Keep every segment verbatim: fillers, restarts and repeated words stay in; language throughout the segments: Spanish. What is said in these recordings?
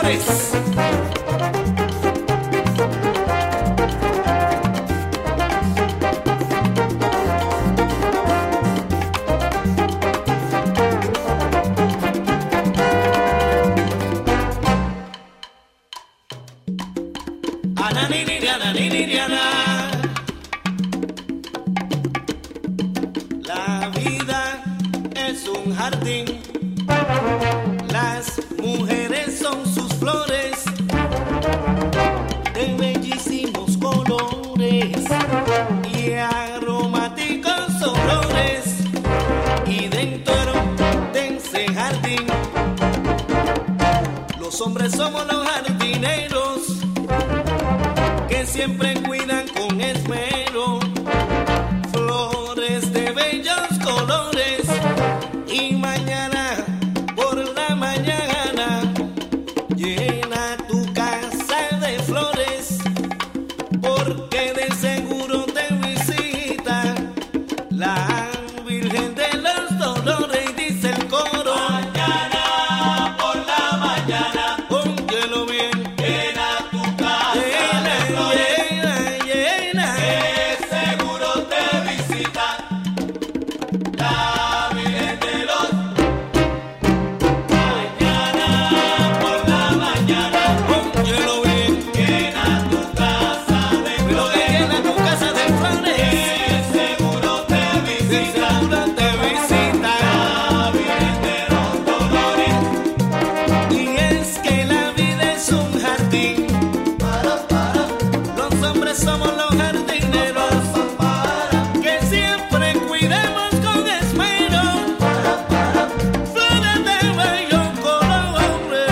Flores. La vida es un jardín, las mujeres son sus flores de bellísimos colores y aromáticos olores, y dentro de ese jardín los hombres somos los jardineros que siempre cuidan con esmero flores de bellos colores, y mañana por la mañana llena tu casa de flores, porque de seguro te visita la Virgen de los Dolores, y dice el coro: mañana por la mañana, óyelo bien, llena tu casa de flores, llena, llena, que seguro te visita la Virgen de los. Mañana por la mañana, óyelo bien, llena tu casa de flores, llena tu casa de flores, que seguro te visita, seguro te visita la Virgen de los Dolores. Y es que la vida es un jardín, para, para, los hombres somos los jardineros que siempre cuidamos con esmero flores de bellos colores.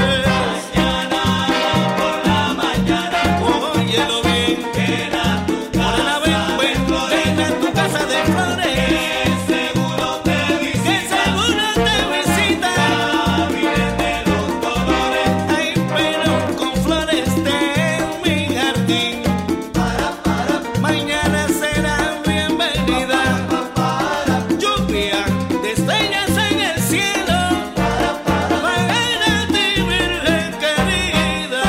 Mañana por la mañana, óyelo bien, llena tu casa de flores, llena tu casa de flores, que seguro te visita, que seguro te visita la Virgen de los Dolores. Ay, pero con flores de mi jardín, para, para, mañana será bienvenida lluvia de estrellas en el cielo, para ti, Virgen querida.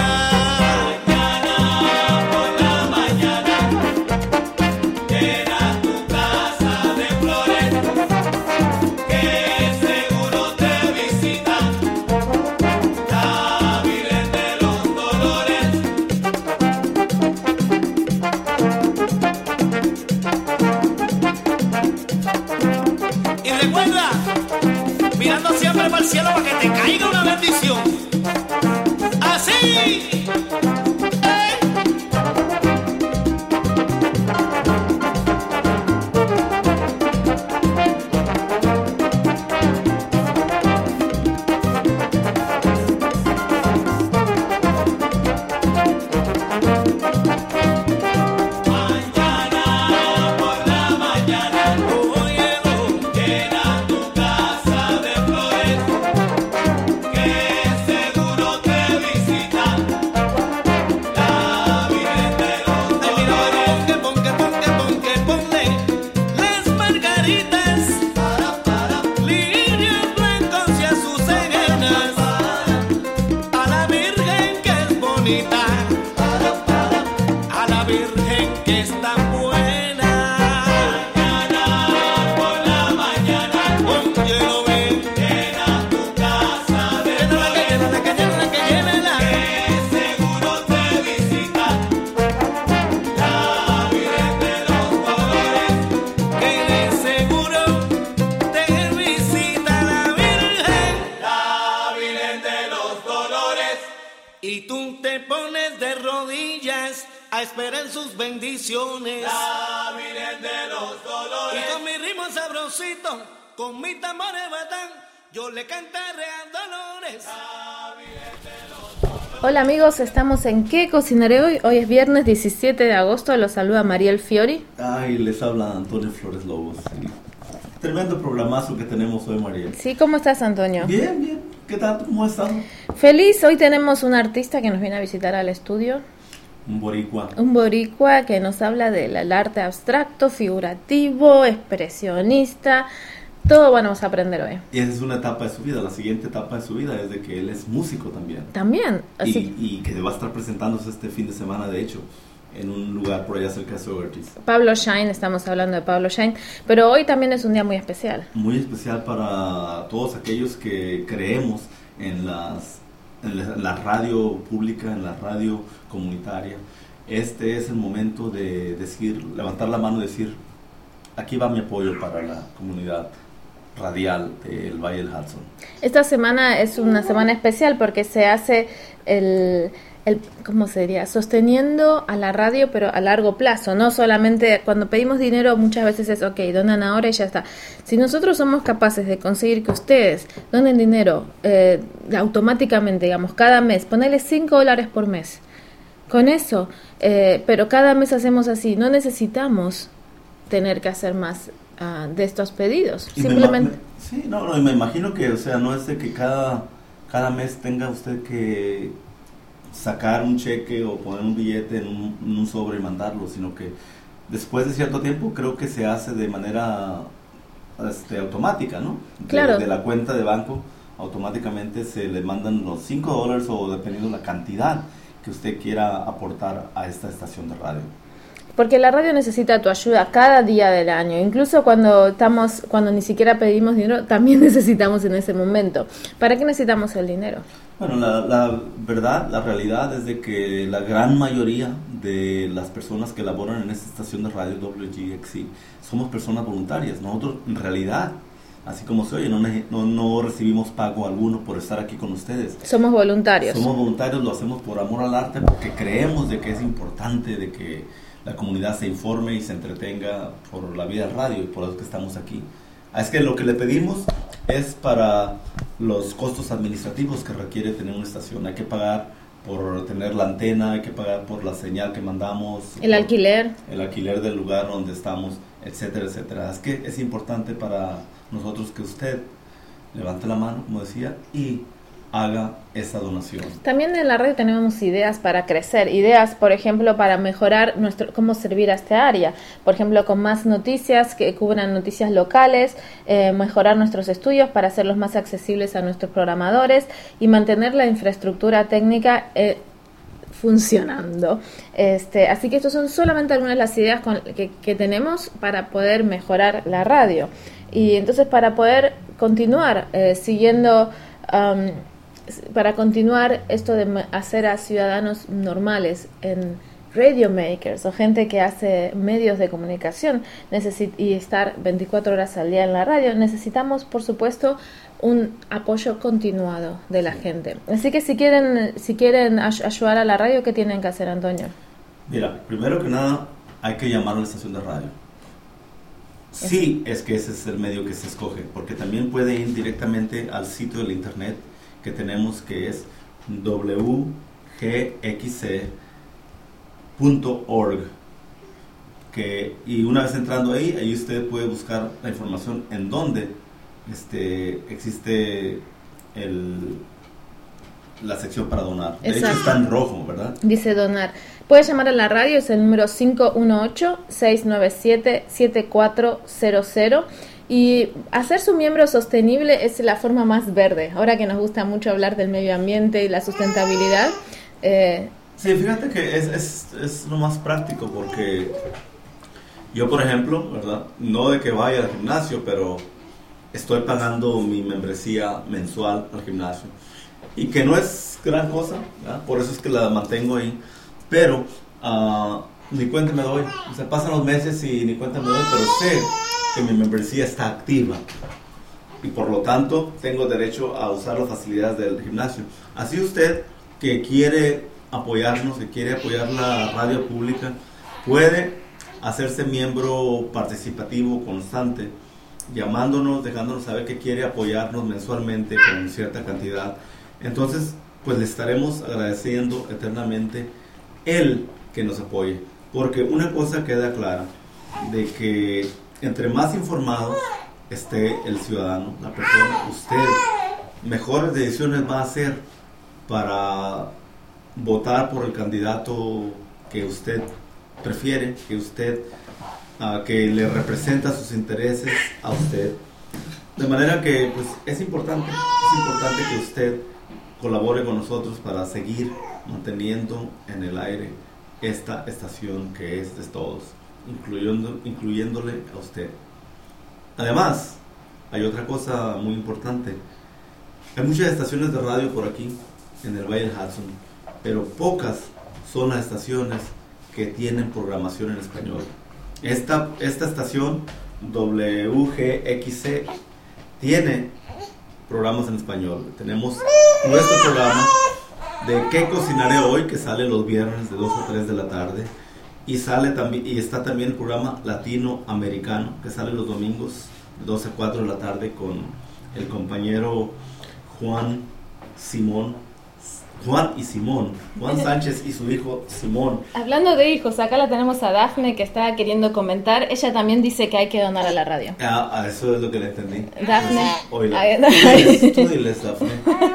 Mañana por la mañana, llena tu casa de flores, que seguro te visita la Virgen de los Dolores. Y recuerda, mirando siempre para el cielo para que te caiga una bendición. Así. ¡Ey! Mañana por la mañana, óyelo, llena tu casa de flores, que seguro te visita la Virgen de los Dolores. Ay, mira, ponque, ponque, ponque, ponle las margaritas, para, para, lirios blancos y azucenas, a la Virgen que es bonita, para, para, a la Virgen que es tan buena. Mañana por la mañana, óyelo bien, llena tu casa de flores, llénala, que llénala, que llénala, que seguro te visita la Virgen de los Dolores, que de seguro te visita la Virgen, la Virgen de los Dolores. Y tú te pones de rodillas a esperar sus bendiciones, la Virgen de los Dolores. Y con mi ritmo sabrosito, con mi tambores batán, yo le cantaré a Dolores, la Virgen de los Dolores. Hola amigos, estamos en ¿Qué cocinaré hoy? Hoy es viernes diecisiete de agosto, los saluda Mariel Fiori. Ay, les habla Antonio Flores Lobos. Sí. Tremendo programazo que tenemos hoy, Mariel. Sí, ¿cómo estás, Antonio? Bien, bien. ¿Qué tal? ¿Cómo has estado? Feliz, hoy tenemos un artista que nos viene a visitar al estudio. Un boricua. Un boricua que nos habla del arte abstracto, figurativo, expresionista, Todo vamos a aprender hoy. Y esa es una etapa de su vida. La siguiente etapa de su vida es de que él es músico también. También. Así y, y que va a estar presentándose este fin de semana, de hecho, en un lugar por allá cerca de Sowertis. Pablo Shine, estamos hablando de Pablo Shine, pero hoy también es un día muy especial. Muy especial para todos aquellos que creemos en, las, en la, la radio pública, en la radio comunitaria. Este es el momento de decir, levantar la mano y decir, aquí va mi apoyo para la comunidad radial del Valle del Hudson. Esta semana es una semana especial porque se hace el... El, ¿cómo sería? Sosteniendo a la radio, pero a largo plazo, no solamente cuando pedimos dinero muchas veces es, ok, donan ahora y ya está. Si nosotros somos capaces de conseguir que ustedes donen dinero eh, automáticamente, digamos, cada mes, ponerle cinco dólares por mes, con eso, eh, pero cada mes hacemos así, no necesitamos tener que hacer más uh, de estos pedidos. Y Simplemente... me, me, sí, no, no, y me imagino que, o sea, no es de que cada, cada mes tenga usted que sacar un cheque o poner un billete en un, en un sobre y mandarlo, sino que después de cierto tiempo creo que se hace de manera este, automática, ¿no? De, claro. De la cuenta de banco automáticamente se le mandan los cinco dólares o dependiendo la cantidad que usted quiera aportar a esta estación de radio. Porque la radio necesita tu ayuda cada día del año, incluso cuando estamos, cuando ni siquiera pedimos dinero, también necesitamos en ese momento. ¿Para qué necesitamos el dinero? Bueno, la, la verdad, la realidad es de que la gran mayoría de las personas que laboran en esta estación de radio W G X C somos personas voluntarias. Nosotros, en realidad, así como se oye, no, no, no recibimos pago alguno por estar aquí con ustedes. Somos voluntarios. Somos voluntarios, lo hacemos por amor al arte, porque creemos de que es importante de que la comunidad se informe y se entretenga por la vida del radio y por eso que estamos aquí. Es que lo que le pedimos es para los costos administrativos que requiere tener una estación. Hay que pagar por tener la antena, hay que pagar por la señal que mandamos. El alquiler. El alquiler del lugar donde estamos, etcétera, etcétera. Es que es importante para nosotros que usted levante la mano, como decía, y haga esa donación. También en la radio tenemos ideas para crecer, ideas, por ejemplo, para mejorar nuestro cómo servir a esta área, por ejemplo, con más noticias que cubran noticias locales, eh, mejorar nuestros estudios para hacerlos más accesibles a nuestros programadores y mantener la infraestructura técnica eh, funcionando. Este, así que estas son solamente algunas de las ideas con, que, que tenemos para poder mejorar la radio. Y entonces para poder continuar eh, siguiendo... Um, para continuar esto de hacer a ciudadanos normales en radio makers o gente que hace medios de comunicación necesit- y estar veinticuatro horas al día en la radio, necesitamos por supuesto un apoyo continuado de la gente. Así que si quieren si quieren ay- ayudar a la radio, ¿qué tienen que hacer, Antonio? Mira, primero que nada hay que llamar a la estación de radio. Sí, es que ese es el medio que se escoge, porque también puede ir directamente al sitio del internet que tenemos, que es w g x c punto org, que, y una vez entrando ahí, ahí usted puede buscar la información en donde este, existe el, la sección para donar. De Exacto. hecho está en rojo, ¿verdad? Dice donar. Puedes llamar a la radio, es el número cinco uno ocho, seis nueve siete, siete cuatro cero cero. Y hacer su miembro sostenible es la forma más verde. Ahora que nos gusta mucho hablar del medio ambiente y la sustentabilidad. Eh, sí, fíjate que es, es, es lo más práctico porque yo, por ejemplo, ¿verdad? No de que vaya al gimnasio, pero estoy pagando mi membresía mensual al gimnasio. Y que no es gran cosa, ¿verdad? Por eso es que la mantengo ahí. Pero uh, ni cuenta me doy. O sea, pasan los meses y ni cuenta me doy, pero sé que mi membresía está activa y por lo tanto tengo derecho a usar las facilidades del gimnasio. Así usted que quiere apoyarnos, que quiere apoyar la radio pública, puede hacerse miembro participativo constante, llamándonos, dejándonos saber que quiere apoyarnos mensualmente con cierta cantidad. Entonces, pues le estaremos agradeciendo eternamente el que nos apoye, porque una cosa queda clara, de que entre más informado esté el ciudadano, la persona, usted, mejores decisiones va a hacer para votar por el candidato que usted prefiere, que usted, uh, que le representa sus intereses a usted. De manera que pues es importante, es importante que usted colabore con nosotros para seguir manteniendo en el aire esta estación que es de todos, incluyendo, incluyéndole a usted. Además, hay otra cosa muy importante. Hay muchas estaciones de radio por aquí, en el Valle del Hudson, pero pocas son las estaciones que tienen programación en español. Esta, esta estación, W G X C, tiene programas en español. Tenemos nuestro programa de ¿Qué cocinaré hoy?, que sale los viernes de dos a tres de la tarde, y sale también, y está también el programa latinoamericano, que sale los domingos de dos a cuatro de la tarde con el compañero Juan Simón Juan y Simón, Juan Sánchez y su hijo Simón. Hablando de hijos, acá la tenemos a Dafne, que está queriendo comentar. Ella también dice que hay que donar a la radio. Ah, ah, eso es lo que le entendí. Dafne. Oíla. Tú diles, Dafne.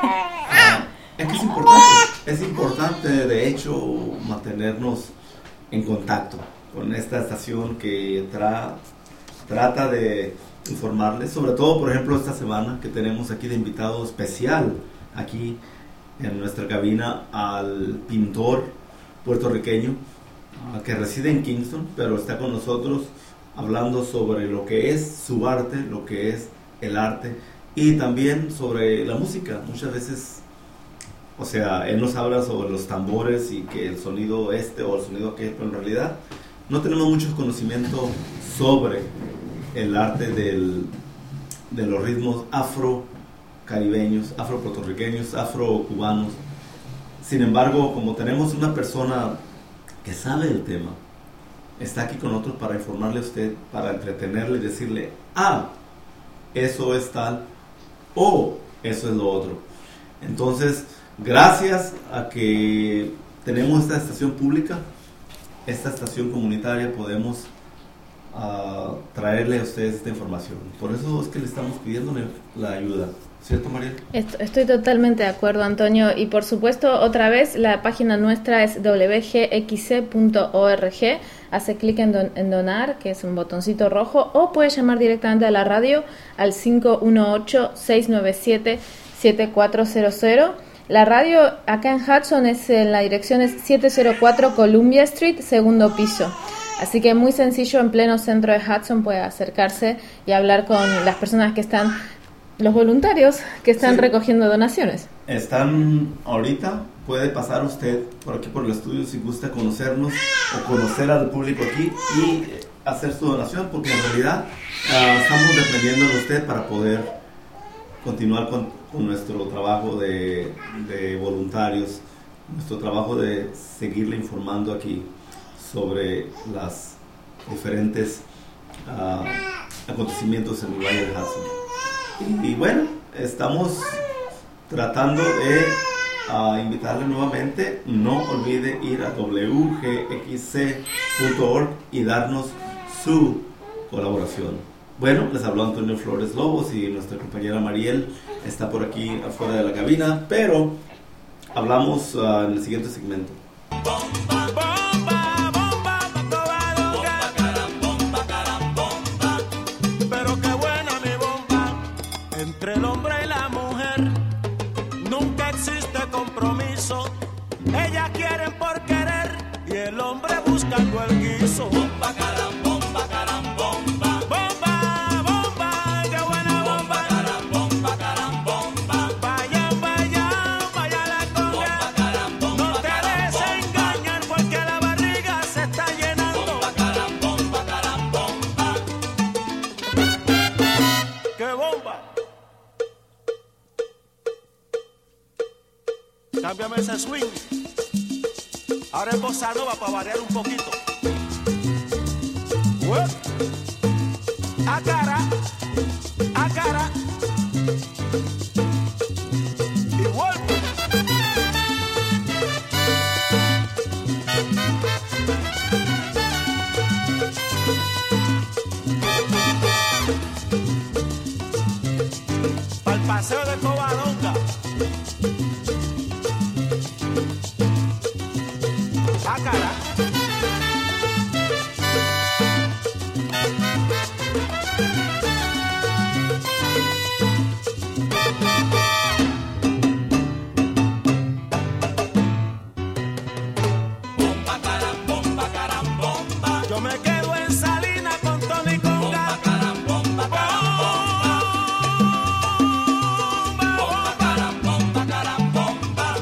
Ah, es que es importante, es importante de hecho mantenernos en contacto con esta estación que tra, trata de informarles, sobre todo por ejemplo esta semana que tenemos aquí de invitado especial aquí en nuestra cabina al pintor puertorriqueño uh, que reside en Kingston, pero está con nosotros hablando sobre lo que es su arte, lo que es el arte, y también sobre la música. Muchas veces, o sea, él nos habla sobre los tambores y que el sonido este o el sonido aquel, pero en realidad no tenemos mucho conocimiento sobre el arte del, de los ritmos afro caribeños, afro-puertorriqueños, afro-cubanos. Sin embargo, como tenemos una persona que sabe del tema, está aquí con nosotros para informarle a usted, para entretenerle y decirle, ah, eso es tal, o eso es lo otro. Entonces, gracias a que tenemos esta estación pública, esta estación comunitaria, podemos uh, traerle a ustedes esta información. Por eso es que le estamos pidiendo la ayuda. ¿Cierto, Mariel? Estoy totalmente de acuerdo, Antonio. Y por supuesto, otra vez, la página nuestra es w g x c punto org. Hace clic en, don, en donar, que es un botoncito rojo, o puede llamar directamente a la radio al cinco uno ocho, seis nueve siete, siete cuatro cero cero. La radio acá en Hudson es en la dirección es siete cero cuatro Columbia Street, segundo piso. Así que muy sencillo, en pleno centro de Hudson puede acercarse y hablar con las personas que están, los voluntarios que están sí. recogiendo donaciones. Están ahorita, puede pasar usted por aquí por el estudio si gusta conocernos o conocer al público aquí y hacer su donación, porque en realidad uh, estamos dependiendo de usted para poder continuar con, con nuestro trabajo de, de voluntarios, nuestro trabajo de seguirle informando aquí sobre las diferentes uh, acontecimientos en el Valle del Hudson. Y bueno, estamos tratando de uh, invitarle nuevamente. No olvide ir a w g x c punto org y darnos su colaboración. Bueno, les habló Antonio Flores Lobos y nuestra compañera Mariel está por aquí afuera de la cabina, pero hablamos uh, en el siguiente segmento. Entre el hombre y la mujer nunca existe compromiso. Ellas quieren por querer y el hombre buscando el guiso. Bomba, caram, bomba, caram, bomba. Bomba, bomba, qué buena bomba. Caram, bomba, caram, bomba. Vaya, vaya, vaya la coge. Bomba, caram, bomba. No te dejes engañar porque la barriga se está llenando. Bomba, caram, bomba, caram, bomba. ¡Qué bomba! Cámbiame ese swing. Ahora es bossa nova para variar un poquito. Ué. A cara, a cara. Y vuelvo. Pa'l paseo de Covadonga. A cara.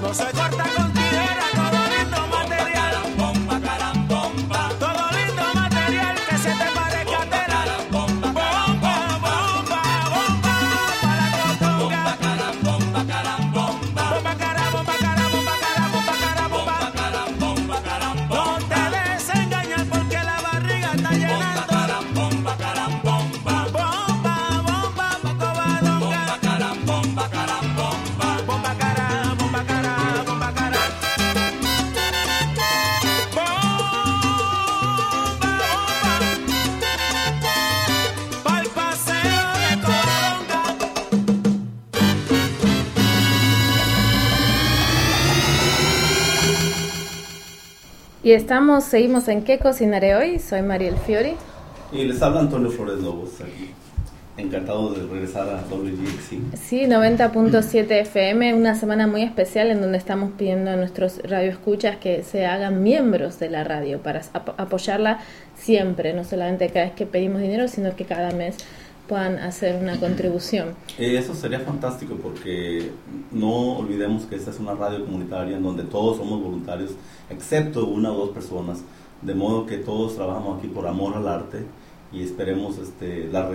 todo se corta con tijera, todo lindo material. Bomba, caram, bomba. Todo lindo material que se te parezca tela. Bomba, bomba, bomba, bomba, para cotonga. Bomba, caram, bomba, caram, bomba. Bomba, caram, bomba, caram, bomba, caram, bomba, caram, bomba. Bomba, caram, bomba, caram, bomba. No te dejes engañar porque la barriga está llenando. Bomba, caram, bomba, caram, bomba. Bomba, bomba, poco badonga. Bomba, caram, bomba, caram, bomba. Bomba, caram, bomba, caram, bomba, caram. Bomba, bomba. Pa'l paseo de Covadonga. Y estamos, seguimos en ¿Qué cocinaré hoy? Soy Mariel Fiori. Y les habla Antonio Flores Lobos aquí. Encantado de regresar a W G X C. Sí, noventa punto siete F M, una semana muy especial en donde estamos pidiendo a nuestros radioescuchas que se hagan miembros de la radio para ap- apoyarla siempre, no solamente cada vez que pedimos dinero, sino que cada mes puedan hacer una contribución. Eh, eso sería fantástico porque no olvidemos que esta es una radio comunitaria en donde todos somos voluntarios, excepto una o dos personas, de modo que todos trabajamos aquí por amor al arte y esperemos este, la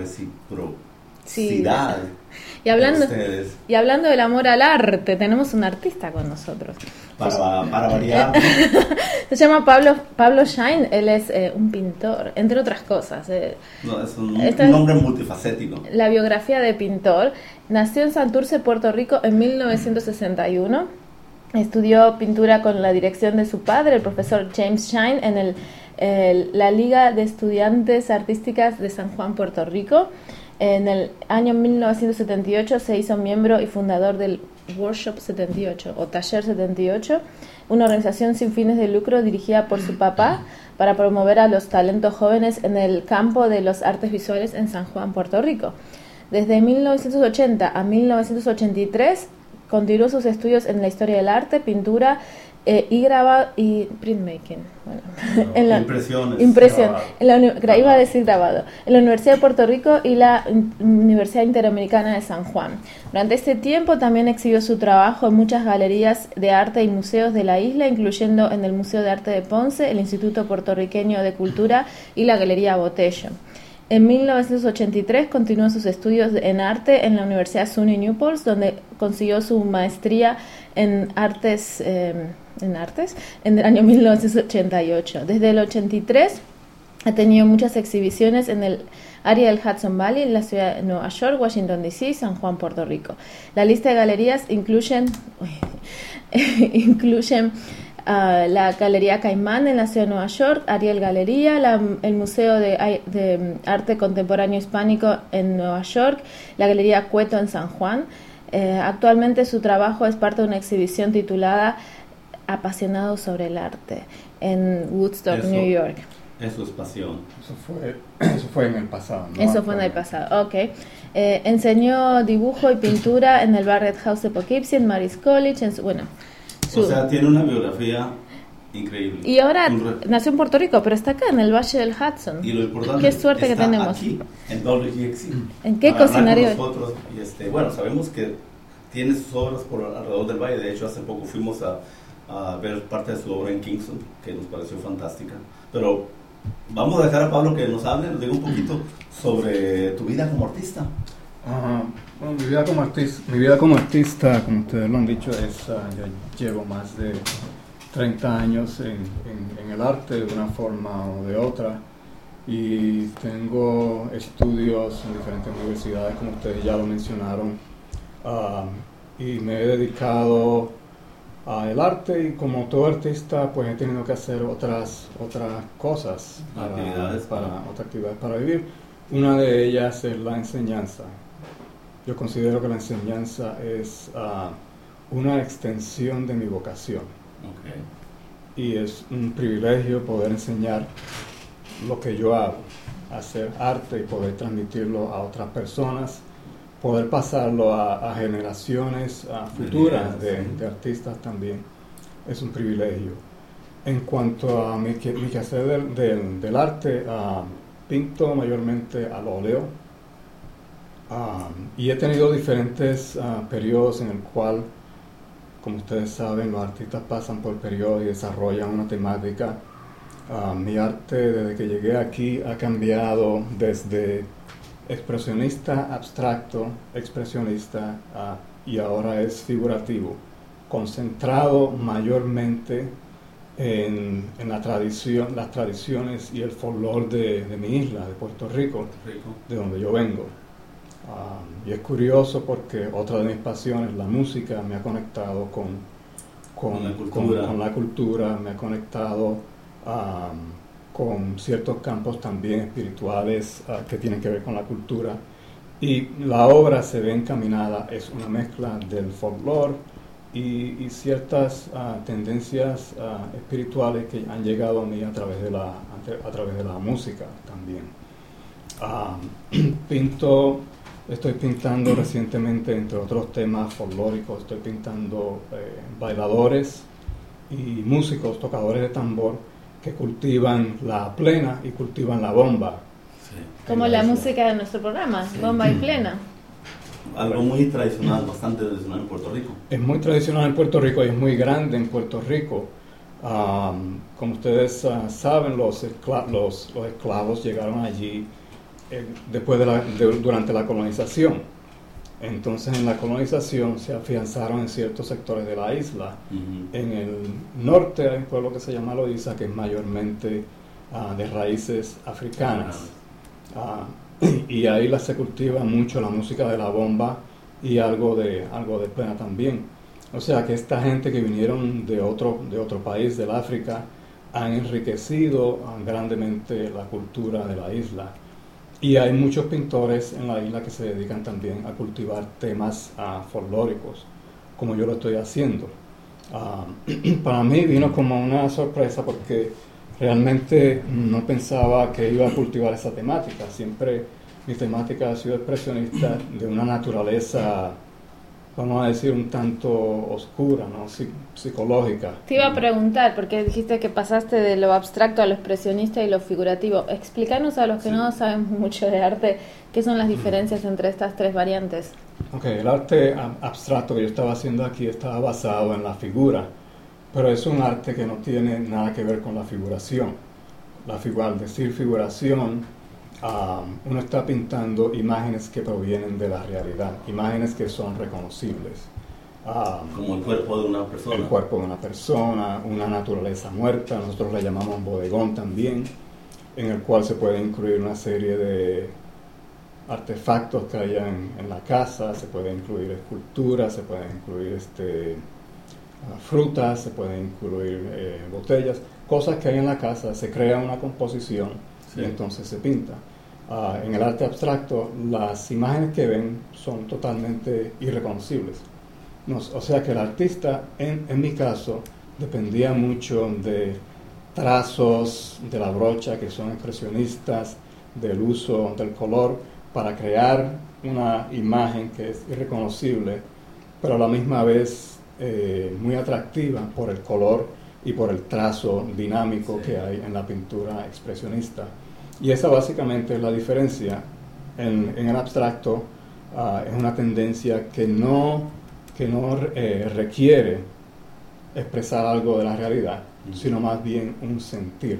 reciprocidad Y hablando, de ustedes y hablando del amor al arte, tenemos un artista con nosotros. para, para variar. Se llama Pablo Pablo Shine, él es eh, un pintor, entre otras cosas. Eh, No, es un, Esta un es- nombre multifacético. La biografía de pintor. Nació en Santurce, Puerto Rico, en mil novecientos sesenta y uno. Estudió pintura con la dirección de su padre, el profesor James Shine, en el, el- la Liga de Estudiantes Artísticas de San Juan, Puerto Rico. En el año mil novecientos setenta y ocho se hizo miembro y fundador del Workshop setenta y ocho o Taller setenta y ocho, una organización sin fines de lucro dirigida por su papá para promover a los talentos jóvenes en el campo de los artes visuales en San Juan, Puerto Rico. Desde mil novecientos ochenta a mil novecientos ochenta y tres continuó sus estudios en la historia del arte, pintura eh, y grabado y printmaking. Bueno, en la, Impresiones. Impresión. Grabado. En la uni- gra- iba a decir grabado. En la Universidad de Puerto Rico y la In- Universidad Interamericana de San Juan. Durante este tiempo también exhibió su trabajo en muchas galerías de arte y museos de la isla, incluyendo en el Museo de Arte de Ponce, el Instituto Puertorriqueño de Cultura y la Galería Botello. En mil novecientos ochenta y tres continuó sus estudios en arte en la Universidad SUNY Newport, donde consiguió su maestría en artes, eh, en artes en el año mil novecientos ochenta y ocho. Desde el ochenta y tres ha tenido muchas exhibiciones en el área del Hudson Valley, en la ciudad de Nueva York, Washington D C y San Juan, Puerto Rico. La lista de galerías incluyen, incluyen Uh, la Galería Caimán en la ciudad de Nueva York, Ariel Galería, la, el Museo de, de Arte Contemporáneo Hispánico en Nueva York, la Galería Cueto en San Juan. Eh, actualmente su trabajo es parte de una exhibición titulada Apasionado sobre el arte en Woodstock, Eso. New York. Eso es pasión. Eso fue, eso fue en el pasado, ¿no? Eso fue en el pasado, ok. Eh, enseñó dibujo y pintura en el Barrett House de Poughkeepsie, en Marist College, en su, bueno... O sea, tiene una biografía increíble. Y ahora Un re- nació en Puerto Rico, pero está acá en el Valle del Hudson. Y lo importante Qué suerte que está tenemos. aquí en W G X C. ¿En qué Para hablar con cocinario? nosotros. Y este, bueno, sabemos que tiene sus obras por alrededor del valle. De hecho, hace poco fuimos a, a ver parte de su obra en Kingston, que nos pareció fantástica. Pero vamos a dejar a Pablo que nos hable, nos diga un poquito sobre tu vida como artista. Ajá. Bueno, mi vida como artista, mi vida como artista, como ustedes lo han dicho, es, uh, yo llevo más de treinta años en, en, en el arte de una forma o de otra, y tengo estudios en diferentes universidades, como ustedes ya lo mencionaron, uh, y me he dedicado al arte, y como todo artista pues he tenido que hacer otras otras cosas para, Actividades para, para- otras actividades para vivir. Una de ellas es la enseñanza. Yo considero que la enseñanza es uh, una extensión de mi vocación, Okay. y es un privilegio poder enseñar lo que yo hago, hacer arte y poder transmitirlo a otras personas, poder pasarlo a, a generaciones uh, futuras de, de artistas también. Es un privilegio. En cuanto a mi, que- mi quehacer del, del, del arte, uh, pinto mayormente al óleo. Um, y he tenido diferentes uh, periodos en el cual como ustedes saben, los artistas pasan por periodos y desarrollan una temática. Uh, mi arte, desde que llegué aquí, ha cambiado desde expresionista abstracto, expresionista, uh, y ahora es figurativo, concentrado mayormente en, en la tradición, las tradiciones y el folclore de, de mi isla, de Puerto Rico, Rico. de donde yo vengo. Um, y es curioso porque otra de mis pasiones, la música, me ha conectado con, con, con, la, cultura. con, con la cultura, me ha conectado um, con ciertos campos también espirituales uh, que tienen que ver con la cultura. Y la obra se ve encaminada, es una mezcla del folclore y, y ciertas uh, tendencias uh, espirituales que han llegado a mí a través de la, a través de la música también. Um, pinto, estoy pintando recientemente, entre otros temas folclóricos, estoy pintando eh, bailadores y músicos, tocadores de tambor, que cultivan la plena y cultivan la bomba. Sí. Como la música de nuestro programa, sí. Bomba y plena. Algo muy tradicional, bastante tradicional en Puerto Rico. Es muy tradicional en Puerto Rico y es muy grande en Puerto Rico. Um, como ustedes uh, saben, los, escla- los, los esclavos llegaron allí eh, después de la, de, durante la colonización. Entonces, en la colonización se afianzaron en ciertos sectores de la isla. Uh-huh. En el norte hay un pueblo que se llama Loíza, que es mayormente uh, de raíces africanas. Uh, y ahí la, se cultiva mucho la música de la bomba y algo de, algo de plena también. O sea que esta gente que vinieron de otro, de otro país, del África, han enriquecido uh, grandemente la cultura de la isla. Y hay muchos pintores en la isla que se dedican también a cultivar temas uh, folclóricos, como yo lo estoy haciendo. Uh, para mí vino como una sorpresa porque realmente no pensaba que iba a cultivar esa temática. Siempre mi temática ha sido expresionista, de una naturaleza, vamos a decir, un tanto oscura, ¿no? Psic- psicológica. Te iba a preguntar, porque dijiste que pasaste de lo abstracto a lo expresionista y lo figurativo. Explícanos a los que sí. no saben mucho de arte, ¿qué son las diferencias entre estas tres variantes? Ok, el arte abstracto que yo estaba haciendo aquí estaba basado en la figura, pero es un arte que no tiene nada que ver con la figuración. La figura, al decir figuración, Um, uno está pintando imágenes que provienen de la realidad, imágenes que son reconocibles. Um, Como el cuerpo de una persona. El cuerpo de una persona, una naturaleza muerta, nosotros la llamamos bodegón también, en el cual se puede incluir una serie de artefactos que hay en, en la casa, se puede incluir esculturas, se pueden incluir este, uh, frutas, se pueden incluir eh, botellas, cosas que hay en la casa, se crea una composición sí. y entonces se pinta. Uh, en el arte abstracto, las imágenes que ven son totalmente irreconocibles. No, o sea que el artista, en, en mi caso, dependía mucho de trazos de la brocha que son expresionistas, del uso del color, para crear una imagen que es irreconocible, pero a la misma vez eh, muy atractiva por el color y por el trazo dinámico sí. que hay en la pintura expresionista. Y esa básicamente es la diferencia. En, en el abstracto uh, es una tendencia que no, que no eh, requiere expresar algo de la realidad, uh-huh. sino más bien un sentir.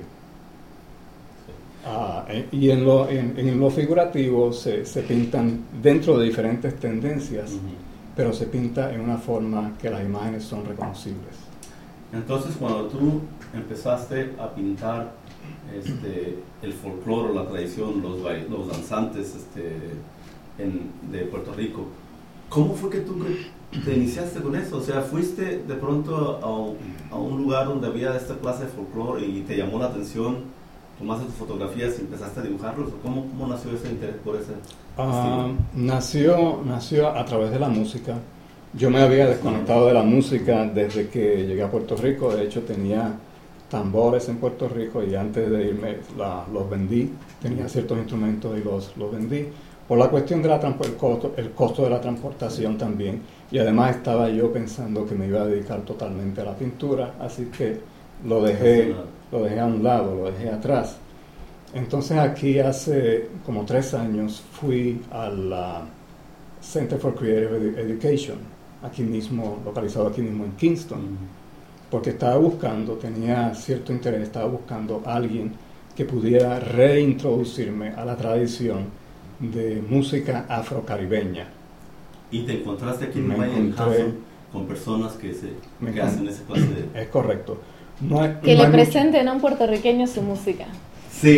Uh, eh, y en lo, en, en lo figurativo se, se pintan dentro de diferentes tendencias, uh-huh. pero se pinta en una forma que las imágenes son reconocibles. Entonces, cuando tú empezaste a pintar este, el folclore, la tradición, los, los danzantes este, en, de Puerto Rico, ¿cómo fue que tú te iniciaste con eso? O sea, ¿fuiste de pronto a un, a un lugar donde había esta clase de folclore y te llamó la atención, tomaste tus fotografías y empezaste a dibujarlos? ¿O cómo, cómo nació ese interés por ese uh, nació, nació a través de la música. Yo me había desconectado de la música desde que llegué a Puerto Rico. De hecho, tenía tambores en Puerto Rico y antes de irme la, los vendí. Tenía ciertos instrumentos y los, los vendí. Por la cuestión del costo, el costo de la transportación también. Y además estaba yo pensando que me iba a dedicar totalmente a la pintura, así que lo dejé, lo dejé a un lado, lo dejé atrás. Entonces aquí hace como tres años fui al Center for Creative Education aquí mismo, localizado aquí mismo en Kingston, porque estaba buscando, tenía cierto interés, estaba buscando a alguien que pudiera reintroducirme a la tradición de música afrocaribeña. ¿Y te encontraste aquí en Me Valle encontré- con personas que, se, Me que encon- hacen esa clase de... Es correcto. No hay- Que no le hay presenten a un puertorriqueño su música. Sí.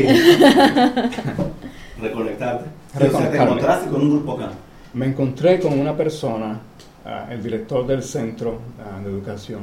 Reconectarte. Sí, o sea, te Reconectarme. encontraste con un grupo acá. mucho- Me encontré con una persona, ah, el director del centro ah, de educación,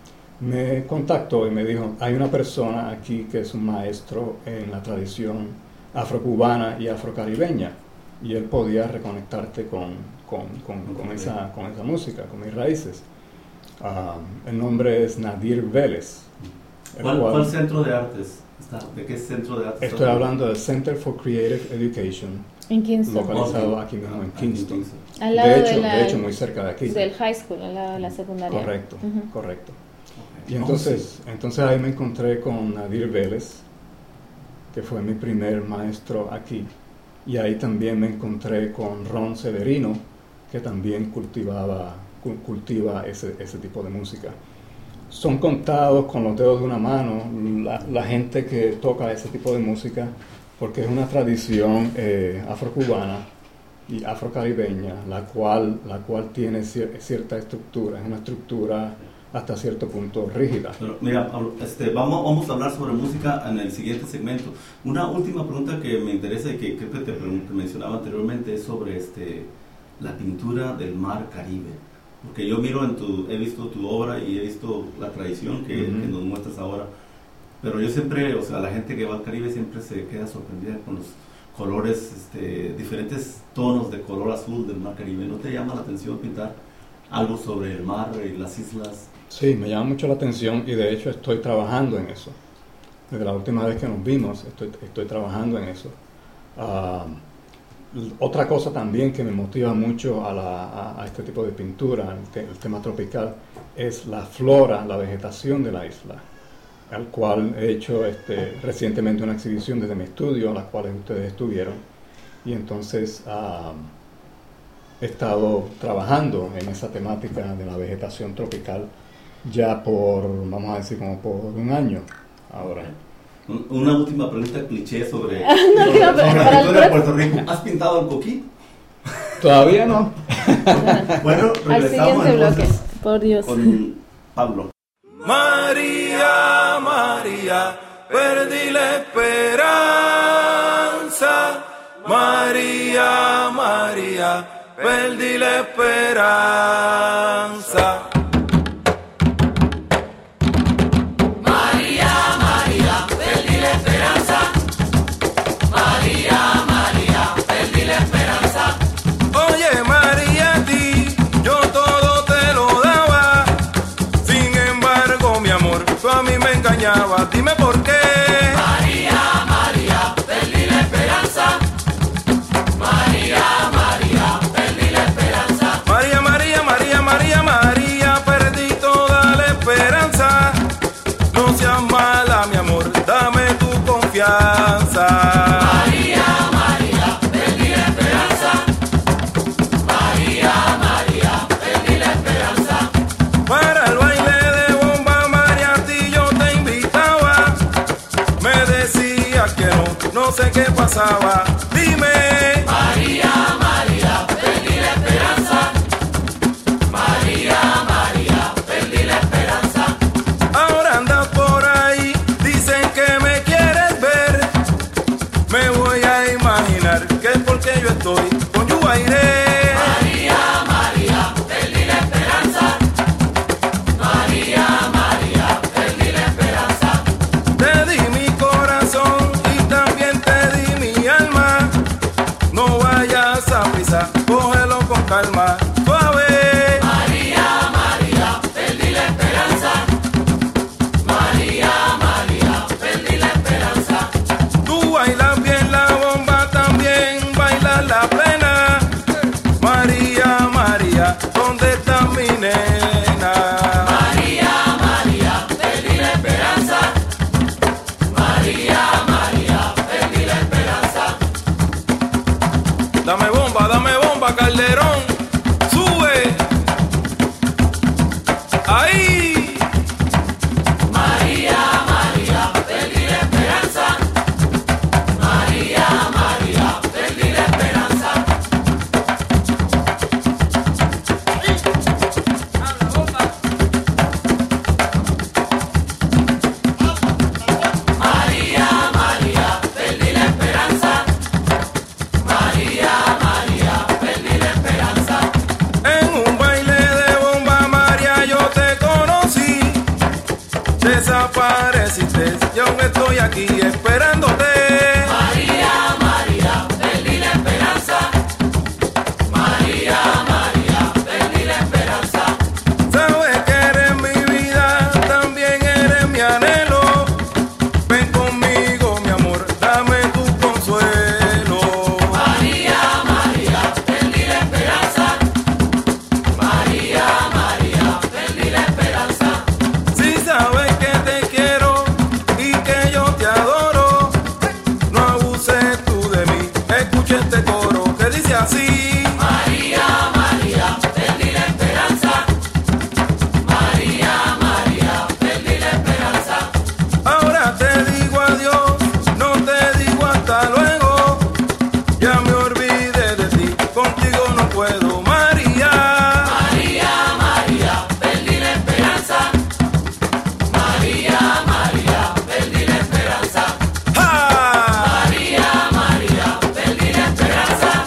me contactó y me dijo, hay una persona aquí que es un maestro en la tradición afrocubana y afrocaribeña, y él podía reconectarte con, con, con, con esa, con esa música, con mis raíces. Ah, el nombre es Nadir Vélez. el ¿Cuál, cual- cuál centro de artes está? ¿De qué centro de artes Estoy estás hablando del Center for Creative Education, En Kingston. localizado aquí mismo en Aquí en Kingston. Al lado De hecho, de, la, de hecho, muy cerca de aquí. del high school, al lado de la secundaria. Correcto, Ujú. correcto. Ok. Y entonces, entonces ahí me encontré con Nadir Vélez, que fue mi primer maestro aquí. Y ahí también me encontré con Ron Severino, que también cultivaba, cu- cultiva ese, ese tipo de música. Son contados con los dedos de una mano la, la gente que toca ese tipo de música, porque es una tradición eh, afrocubana y afrocaribeña, la cual, la cual tiene cier- cierta estructura, es una estructura hasta cierto punto rígida. Pero mira, Pablo, este, vamos, vamos a hablar sobre música en el siguiente segmento. Una última pregunta que me interesa y que creo que te, pregun- te mencionaba anteriormente es sobre este, la pintura del mar Caribe. Porque yo miro en tu, he visto tu obra y he visto la tradición que, Ujú. que nos muestras ahora. Pero yo siempre, o sea, la gente que va al Caribe siempre se queda sorprendida con los colores, este, diferentes tonos de color azul del mar Caribe. ¿No te llama la atención pintar algo sobre el mar y las islas? Sí, me llama mucho la atención y de hecho estoy trabajando en eso. Desde la última vez que nos vimos, estoy, estoy trabajando en eso. Ah, l- otra cosa también que me motiva mucho a, la- a- a este tipo de pintura, el, te- el tema tropical, es la flora, la vegetación de la isla, al cual he hecho este, recientemente una exhibición desde mi estudio, a las cuales ustedes estuvieron. Y entonces ah, he estado trabajando en esa temática de la vegetación tropical ya por, vamos a decir, como por un año ahora. Un- Una última pregunta cliché sobre, No, sobre, no, pero sobre la para el pintura de próximo- Puerto Rico. ¿Has pintado el coquí? Todavía no. Bueno, Al regresamos siguiente bloque. entonces Por Dios. con Pablo. María, María, perdí la esperanza. María, María, perdí la esperanza. Oye María, a ti yo todo te lo daba. Sin embargo, mi amor, tú a mí me engañabas. Dime por qué. María, María, perdí la esperanza. María, María, perdí la esperanza. María, María, María, María, María, perdí toda la esperanza. No seas mala, mi amor, dame tu confianza. Para el baile de bomba, María, a ti yo te invitaba. Me decías que no, no sé qué pasaba. Dime. María, María, perdí la esperanza. María, María, perdí la esperanza. Ahora andas por ahí, dicen que me quieres ver. Me voy a imaginar que es porque yo estoy con Yuairé. Te di mi corazón y también te di mi alma. desapareciste y aún estoy aquí esperándote. María, María, perdí la esperanza. María, María, perdí la esperanza. Sabes que eres mi vida, también eres mi anhelo. Ven conmigo, mi amor, dame tu consuelo. María, María, perdí la esperanza. María, María, perdí la esperanza. Si sabes que te quiero y que yo te adoro, no abuses tú de mí. Escucha este coro que dice así. María, María, perdí la esperanza. María, María, perdí la esperanza. Ahora te digo adiós, no te digo hasta luego. Ya me olvidé de ti, contigo no puedo, María. María, María, perdí la esperanza. María, María, perdí la esperanza. ¡Ja! María, María, perdí la esperanza.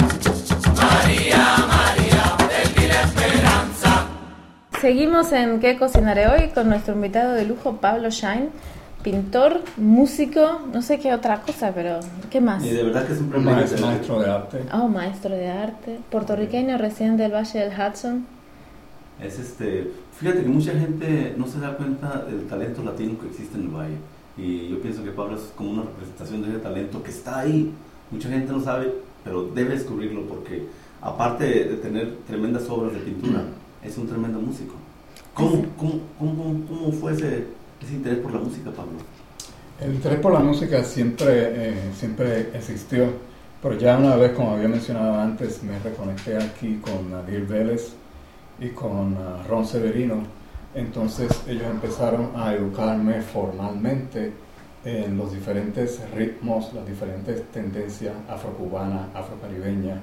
María, María, perdí la esperanza. Seguimos en ¿Qué cocinaré hoy? Con nuestro invitado de lujo, Pablo Shine, pintor, músico, no sé qué otra cosa, pero ¿qué más? Y de verdad que es un Un privilegio. maestro, maestro de arte. Oh, maestro de arte, puertorriqueño, residente del Valle del Hudson. Es este, fíjate que mucha gente no se da cuenta del talento latino que existe en el valle. Y yo pienso que Pablo es como una representación de ese talento que está ahí. Mucha gente no sabe, pero debe descubrirlo porque aparte de tener tremendas obras de pintura, es un tremendo músico. ¿Cómo, cómo, cómo, cómo fue ese, ese interés por la música, Pablo? El interés por la música siempre, eh, siempre existió, pero ya una vez, como había mencionado antes, me reconecté aquí con Nadir Vélez y con uh, Ron Severino. Entonces ellos empezaron a educarme formalmente en los diferentes ritmos, las diferentes tendencias afrocubanas, afrocaribeñas,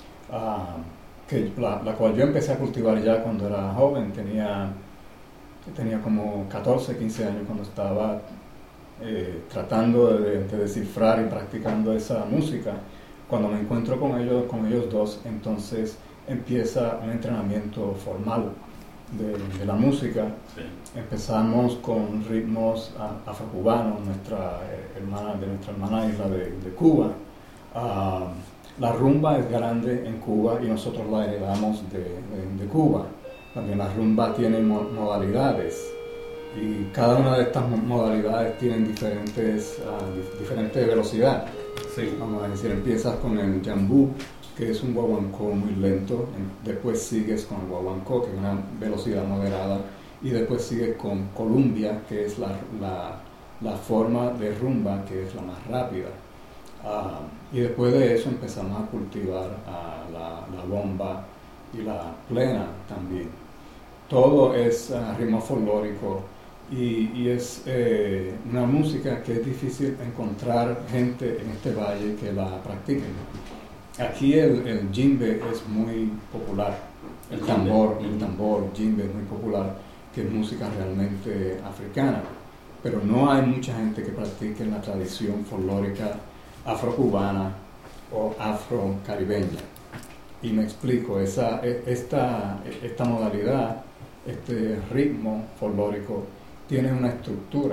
uh, que la, la cual yo empecé a cultivar ya cuando era joven. Tenía, tenía como catorce, quince años cuando estaba eh, tratando de, de descifrar y practicando esa música. Cuando me encuentro con ellos, con ellos dos, entonces empieza un entrenamiento formal de, de la música. Sí. Empezamos con ritmos uh, afrocubanos, nuestra, eh, hermana, de nuestra hermana isla de, de Cuba. Uh, la rumba es grande en Cuba y nosotros la heredamos de, de, de Cuba. También la rumba tiene mo modalidades y cada una de estas modalidades tienen diferentes, uh, dif diferente velocidad. Sí. Vamos a decir, empiezas con el jambú, que es un guaguancó muy lento, después sigues con el guaguancó, que es una velocidad moderada, y después sigues con columbia, que es la, la, la forma de rumba, que es la más rápida. Uh, y después de eso empezamos a cultivar uh, la, la bomba y la plena también. Todo es uh, ritmo folclórico y, y es eh, una música que es difícil encontrar gente en este valle que la practiquen. Aquí el, el djembe es muy popular, el tambor, el tambor, djembe es muy popular, que es música realmente africana, pero no hay mucha gente que practique la tradición folclórica afrocubana o afrocaribeña. Y me explico, esa, esta, esta modalidad, este ritmo folclórico tiene una estructura.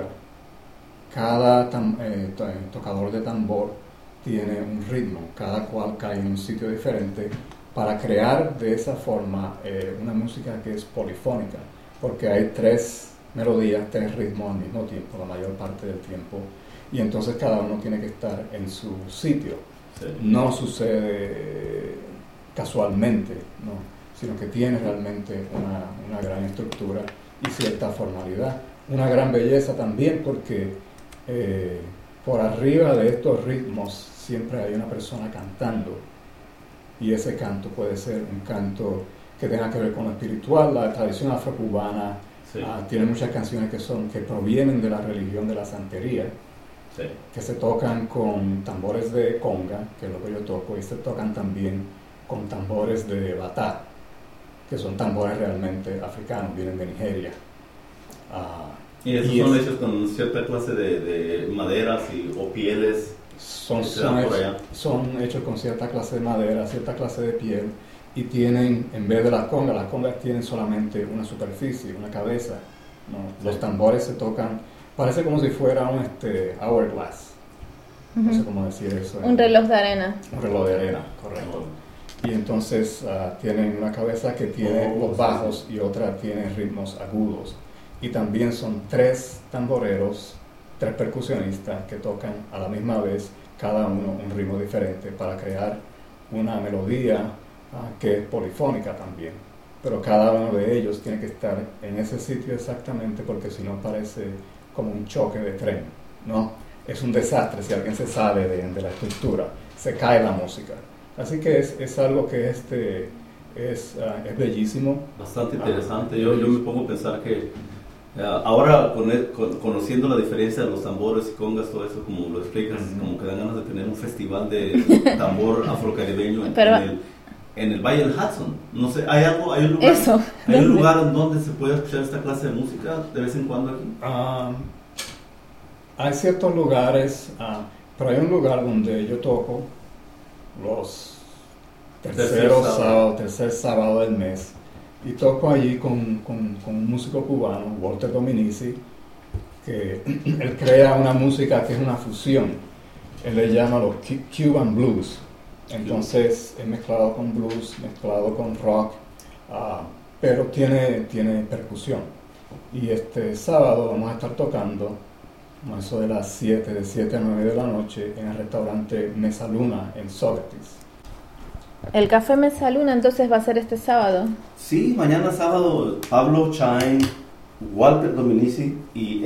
Cada tam, eh, tocador de tambor tiene un ritmo, cada cual cae en un sitio diferente para crear de esa forma eh, una música que es polifónica, porque hay tres melodías, tres ritmos al mismo tiempo, la mayor parte del tiempo, y entonces cada uno tiene que estar en su sitio. Sí. No sucede casualmente, ¿no? Sino que tiene realmente una, una gran estructura y cierta formalidad. Una gran belleza también porque eh, por arriba de estos ritmos siempre hay una persona cantando, y ese canto puede ser un canto que tenga que ver con lo espiritual. La tradición afrocubana sí. uh, tiene muchas canciones que son que provienen de la religión de la santería, sí. que se tocan con tambores de conga, que es lo que yo toco, y se tocan también con tambores de batá, que son tambores realmente africanos, vienen de Nigeria. Uh, y esos y son es, hechos con cierta clase de, de maderas y, o pieles. Son, son, hechos, son hechos con cierta clase de madera, cierta clase de piel, y tienen, en vez de las congas, las congas tienen solamente una superficie, una cabeza, ¿no? Los tambores se tocan, parece como si fuera un este, hourglass. No sé cómo decir eso. Un reloj de arena. Un reloj de arena, correcto. Y entonces uh, tienen una cabeza que tiene oh, los bajos y otra tiene ritmos agudos. Y también son tres tamboreros, tres percusionistas que tocan a la misma vez, cada uno un ritmo diferente para crear una melodía uh, que es polifónica también. Pero cada uno de ellos tiene que estar en ese sitio exactamente, porque si no parece como un choque de tren, ¿no? Es un desastre si alguien se sale de, de la estructura, se cae la música. Así que es, es algo que este, es, uh, es bellísimo. Bastante interesante. Yo, yo me pongo a pensar que uh, ahora con el, con, conociendo la diferencia de los tambores y congas, todo eso, como lo explicas, uh-huh. como que dan ganas de tener un festival de tambor afrocaribeño en, Pero, en, el, en el Valle del Hudson. No sé, ¿hay algo, hay un lugar, eso, ¿hay un lugar en donde se puede escuchar esta clase de música de vez en cuando aquí? Um, hay ciertos lugares, uh, pero hay un lugar donde yo toco los terceros sábado. sábado, tercer sábado del mes, y toco allí con, con, con un músico cubano, Walter Dominici, que él crea una música que es una fusión. Él le llama los Cuban Blues. Entonces es mezclado con blues, mezclado con rock, uh, pero tiene, tiene percusión. Y este sábado vamos a estar tocando a eso de las siete, de siete a nueve de la noche, en el restaurante Mesa Luna en Sócrates. ¿El café Mesa Luna entonces va a ser este sábado? Sí, mañana sábado Pablo Chain, Walter Dominici y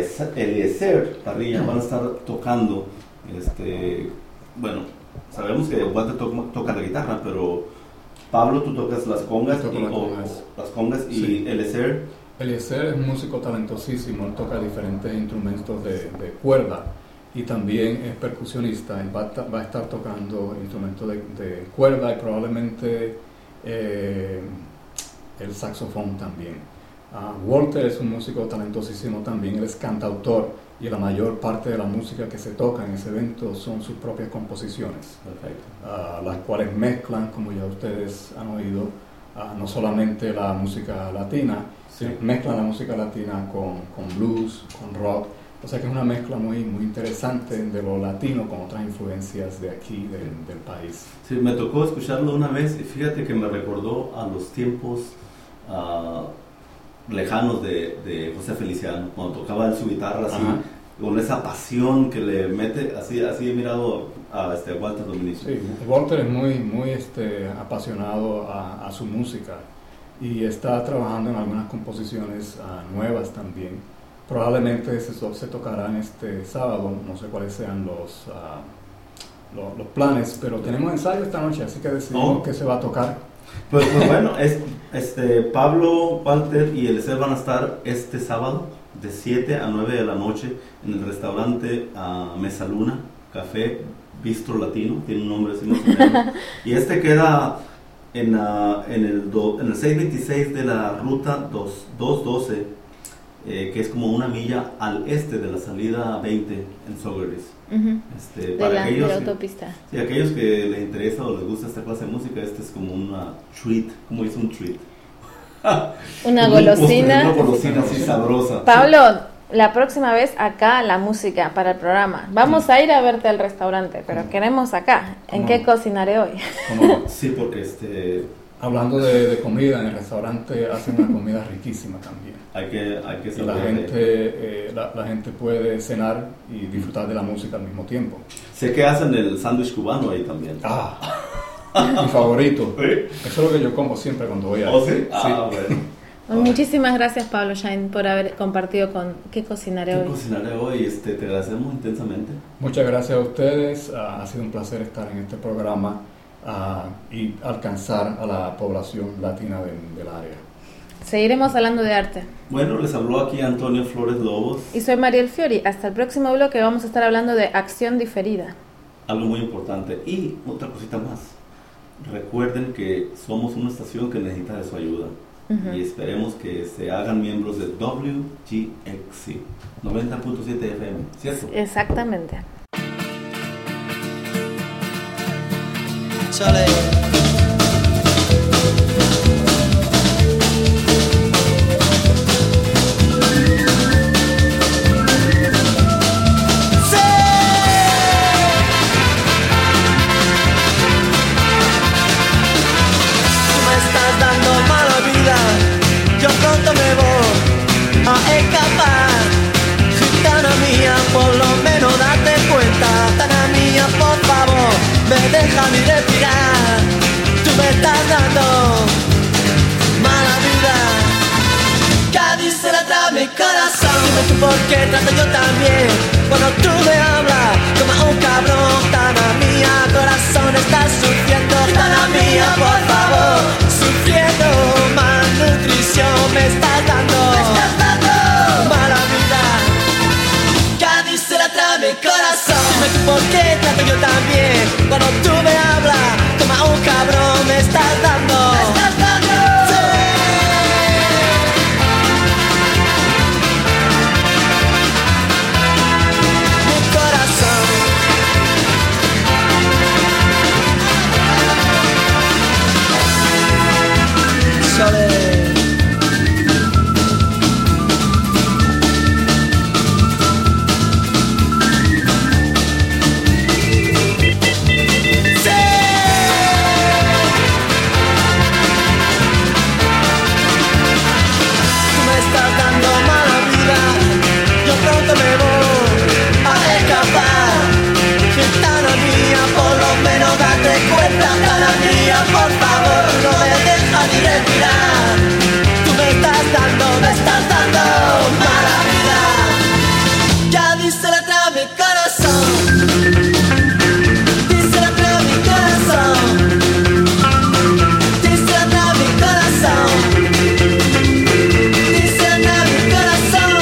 Eliezer Parrilla van a estar tocando. Este, bueno, sabemos que Walter to- toca la guitarra, pero Pablo, tú tocas las congas, y, las o, congas. O, las congas Sí. y Eliezer. Eliezer es un músico talentosísimo, él toca diferentes instrumentos de, de cuerda y también es percusionista. Él va a, ta- va a estar tocando instrumentos de, de cuerda y probablemente eh, el saxofón también. Uh, Walter es un músico talentosísimo también, él es cantautor y la mayor parte de la música que se toca en ese evento son sus propias composiciones, uh, las cuales mezclan, como ya ustedes han oído, uh, no solamente la música latina, sí. mezclan la música latina con, con blues, con rock. O sea que es una mezcla muy, muy interesante de lo latino con otras influencias de aquí, del, del país. Sí, me tocó escucharlo una vez y fíjate que me recordó a los tiempos uh, lejanos de, de José Feliciano, cuando tocaba en su guitarra así, Ajá. con esa pasión que le mete, así, así he mirado a este, Walter Dominici. Sí, Walter es muy, muy este, apasionado a, a su música y está trabajando en algunas composiciones uh, nuevas también. Probablemente se, se tocarán este sábado, no sé cuáles sean los, uh, los, los planes, pero tenemos ensayo esta noche, así que decidimos oh. que se va a tocar. Pues, pues bueno, es, este, Pablo, Walter y Eliezer van a estar este sábado de siete a nueve de la noche en el restaurante uh, Mesa Luna, Café Bistro Latino, tiene un nombre así más o menos. Y este queda en, uh, en, el do, en el seiscientos veintiséis de la ruta doscientos doce. Eh, que es como una milla al este de la salida veinte en Sócrates. Uh-huh. Este, de, para la, aquellos, de la autopista. Sí, aquellos que les interesa o les gusta esta clase de música, este es como una treat, como dice un treat. Una golosina. Una golosina así sabrosa. Pablo, la próxima vez acá la música para el programa. Vamos sí. a ir a verte al restaurante, pero ¿Cómo? queremos acá. ¿En ¿Cómo? qué cocinaré hoy? ¿Cómo? Sí, porque este... Hablando de, de comida, en el restaurante hacen una comida riquísima también. Hay que, hay que y la gente, eh, la, la gente puede cenar y disfrutar de la música al mismo tiempo. Sé que hacen el sándwich cubano ahí también. Ah, mi favorito. ¿Sí? Eso es lo que yo como siempre cuando voy a... ¿Oh, sí? Ah, sí. bueno. Bueno, muchísimas gracias, Pablo Chain, por haber compartido con ¿Qué cocinaré ¿Qué hoy? cocinaré hoy? Este, te agradecemos intensamente. Muchas gracias a ustedes. Uh, ha sido un placer estar en este programa uh, y alcanzar a la población latina del, del área. Seguiremos hablando de arte. Bueno, les habló aquí Antonio Flores Lobos. Y soy Mariel Fiori. Hasta el próximo bloque vamos a estar hablando de acción diferida. Algo muy importante. Y otra cosita más. Recuerden que somos una estación que necesita de su ayuda. Uh-huh. Y esperemos que se hagan miembros de W G X C noventa punto siete F M, ¿cierto? Exactamente. Chale. deja ni respirar. Tú me estás dando mala vida. Cádiz se la trae mi corazón. Dime tú por qué trato yo también. Cuando tú me hablas como a un cabrón. Tana mía, corazón, estás sufriendo. Tana mía, por favor, sufriendo. Malnutrición me estás dando, me estás dando mala vida. Cádiz se la trae mi corazón. Dime tú por qué trato yo también. Cuando tú me hablas como a un cabrón. Me estás dando, me estás dando, sí. Mi corazón. Sole. Por favor, no me dejas ni respirar. Tú me estás dando, me estás dando mala vida. Ya dice la trae mi corazón. Dice la trae mi corazón. Dice la trae mi corazón. Dice la trae mi corazón.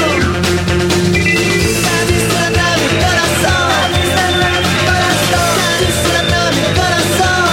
Ya dice la trae mi corazón. Dice la trae mi corazón. Ya dice la trae mi corazón.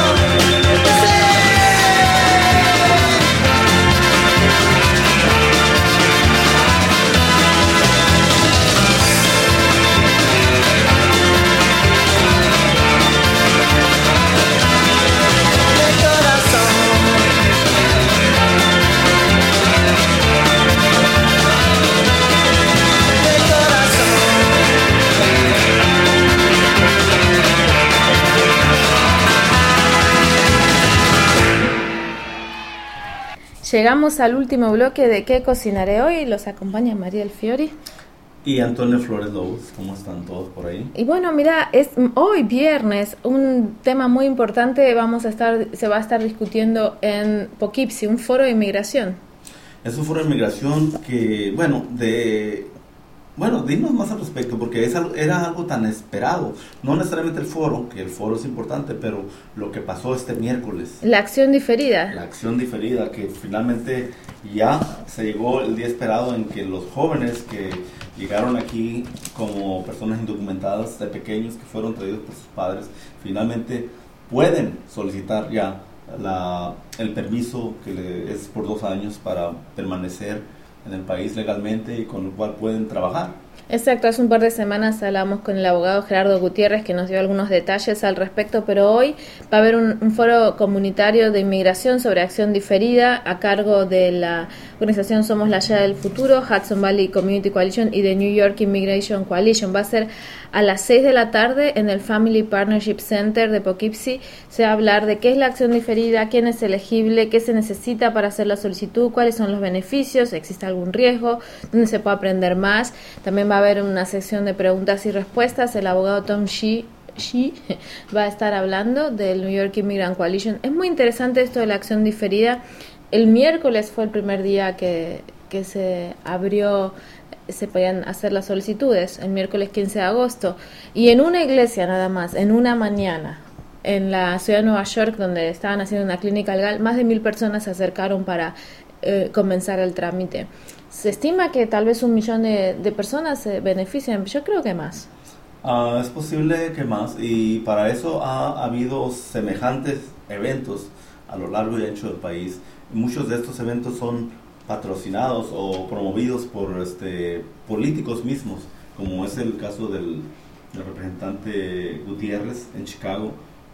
Llegamos al último bloque de ¿Qué cocinaré hoy? Los acompaña Mariel Fiori. Y Antonio Flores Lobos. ¿Cómo están todos por ahí? Y bueno, mira, es hoy viernes, un tema muy importante vamos a estar, se va a estar discutiendo en Poughkeepsie, un foro de inmigración. Es un foro de inmigración que, bueno, de... Bueno, dinos más al respecto, porque es algo, era algo tan esperado. No necesariamente el foro, que el foro es importante, pero lo que pasó este miércoles. La acción diferida. La acción diferida, que finalmente ya se llegó el día esperado en que los jóvenes que llegaron aquí como personas indocumentadas de pequeños que fueron traídos por sus padres, finalmente pueden solicitar ya la, el permiso que le, es por dos años para permanecer en el país legalmente y con lo cual pueden trabajar. Exacto, hace un par de semanas hablamos con el abogado Gerardo Gutiérrez que nos dio algunos detalles al respecto, pero hoy va a haber un, un foro comunitario de inmigración sobre acción diferida a cargo de la organización Somos la Llave del Futuro, Hudson Valley Community Coalition y de New York Immigration Coalition. Va a ser a las seis de la tarde en el Family Partnership Center de Poughkeepsie. Se va a hablar de qué es la acción diferida, quién es elegible, qué se necesita para hacer la solicitud, cuáles son los beneficios, existe algún riesgo, dónde se puede aprender más. También va a haber una sección de preguntas y respuestas. El abogado Tom Shee Shee va a estar hablando del New York Immigrant Coalition. Es muy interesante esto de la acción diferida. El miércoles fue el primer día que, que se abrió, se podían hacer las solicitudes, el miércoles quince de agosto, y en una iglesia nada más, en una mañana, en la ciudad de Nueva York, donde estaban haciendo una clínica legal, más de mil personas se acercaron para eh, comenzar el trámite. Se estima que tal vez un millón de, de personas se benefician, yo creo que más. Uh, es posible que más, y para eso ha, ha habido semejantes eventos a lo largo y ancho del país. Muchos de estos eventos son patrocinados o promovidos por este, políticos mismos, como es el caso del, del representante Gutiérrez en Chicago,